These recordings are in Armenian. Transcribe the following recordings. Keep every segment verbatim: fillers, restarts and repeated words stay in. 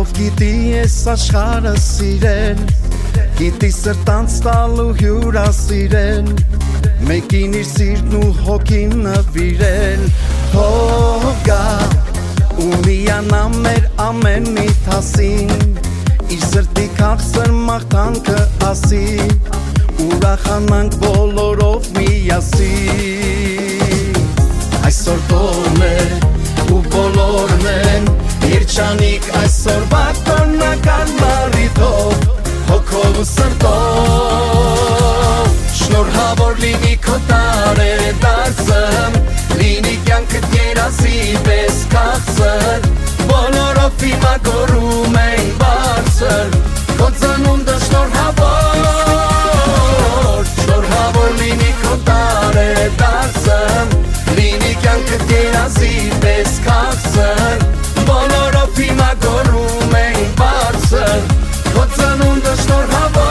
ով գիտի ես աշխարհը սիրել, գիտի սրտանց տալու հյուրասիրել, մեկին իր սիրտն ու հոգին նվիրել, թող գա ու միանա մեր ամեն մի թասին, իր սրտի քաղցր մաղթանքը ասի, ուրախանանք բոլորով միասին, այսօր տոն է ու բոլորն են, երջանիկ այսօրվա տոնական մարիթով, հոգով ու սրտով, շնորհավոր լինի քո տարեդարձը, լինի կյանքդ երազի պես քաղցր, բոլորով հիմա գոռում ենք բարձր, քո ծնունդը շնորհավոր, շնորհավոր լինի քո տարեդարձը, լինի կյանքդ երազի պես քաղցր, բոլորով հիմա գոռում ենք բարձր, քո ծնունդը շնորհավոր,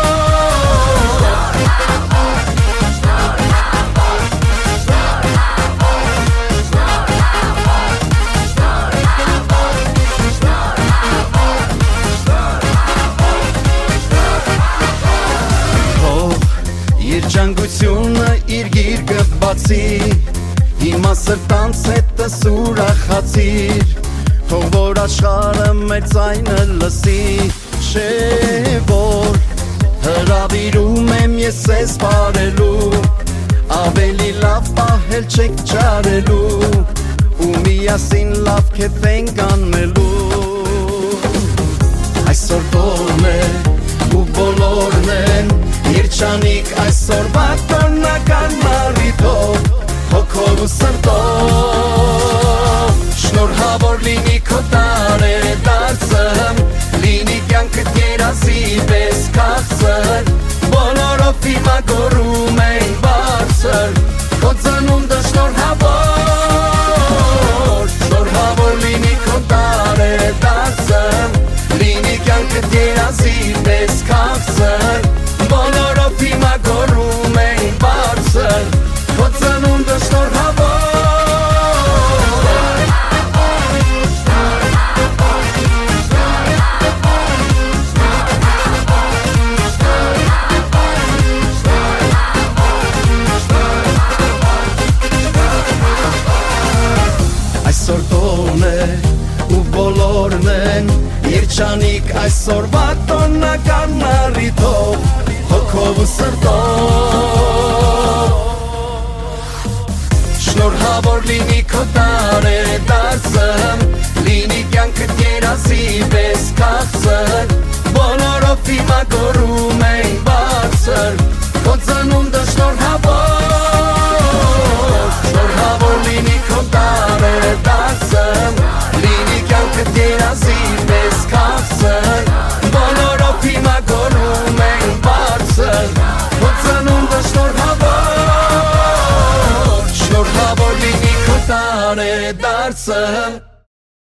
երջանկությունը իր գիրկը բացի, հիմա սրտանց հետս ուրախացիր, թող որ աշխարհը մեր ձայնը լսի, շեվոր հրավիրում եմ ես ես բարելու, ավելի լավ պահել չեք չարելու, ու միասին լավ քեֆ ենք անելու, այսօր տոն է ու բոլորն են, երջանիկ այսօրվա տոնական մարիթով, հոգով ու սրտով, շնորհավոր լինի քո տարեդարձը, լինի կյանքդ երազի պես քաղցր, բոլորով հիմա գոռում ենք բարձր, քո ծնունդը շնորհավոր, շնորհավոր լինի քո տարեդարձը, լինի կյանքդ երազի պես քաղցր, բոլորով հիմա գոռում ենք բարձր, քո ծնունդը շնորհավոր, այսօր տոն է ու բոլորն են, երջանիկ այսօրվա տոնական մարիթով, հոգով ու սրտով, շնորհավոր լինի քո տարեդարձը, լինի կյանքդ երազի պես քաղցր, բոլորով հիմա գոռում ենք բարձր,